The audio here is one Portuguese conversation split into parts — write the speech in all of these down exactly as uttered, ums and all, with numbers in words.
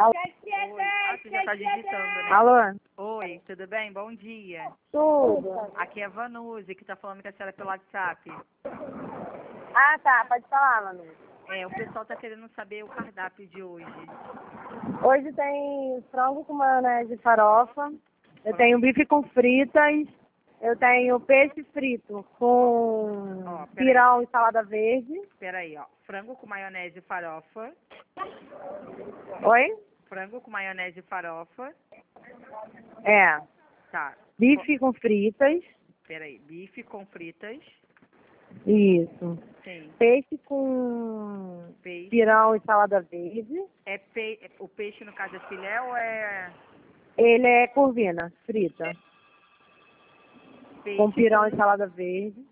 Alô? Oi. Ah, você já tá digitando, né? Alô? Oi, tudo bem? Bom dia. Tudo. Aqui é a Vanuzi, que tá falando com a senhora pelo WhatsApp. Ah, tá. Pode falar, Manu. É, o pessoal tá querendo saber o cardápio de hoje. Hoje tem frango com maionese e farofa. Eu Frango. tenho bife com fritas. Eu tenho peixe frito com Ó, peraí. pirão e salada verde. Peraí, ó. Frango com maionese e farofa. Oi? Frango com maionese e farofa. É. Tá. Bife com fritas. Peraí. Bife com fritas. Isso. Sim. Peixe com Peixe. pirão e salada verde. É pe... O peixe, no caso, é filé ou é... Ele é corvina, frita. Peixe Com pirão com... e salada verde.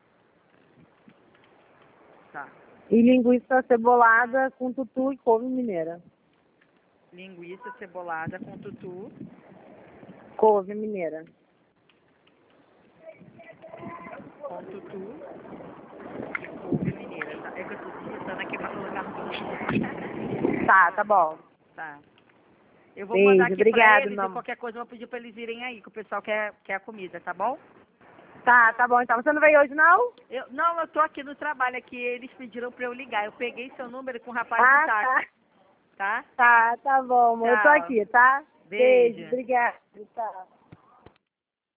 Tá. E linguiça cebolada com tutu e couve mineira. Linguiça cebolada com tutu. Couve mineira. Com tutu e couve mineira, tá? É que eu tô digitando aqui pra colocar tudo. Tá, tá bom. Tá. Eu vou Beijo, mandar aqui obrigado, pra eles meu e amor. qualquer coisa eu vou pedir pra eles irem aí, que o pessoal quer, quer a comida, tá bom? Tá, tá bom. Então você não veio hoje, não? Eu, não, eu tô aqui no trabalho aqui, eles pediram pra eu ligar. Eu peguei seu número com o rapaz do Ah, táxi, tá. tá? Tá, tá bom, amor. Eu tô Tchau. aqui, tá? Beijo. Obrigado. Tchau.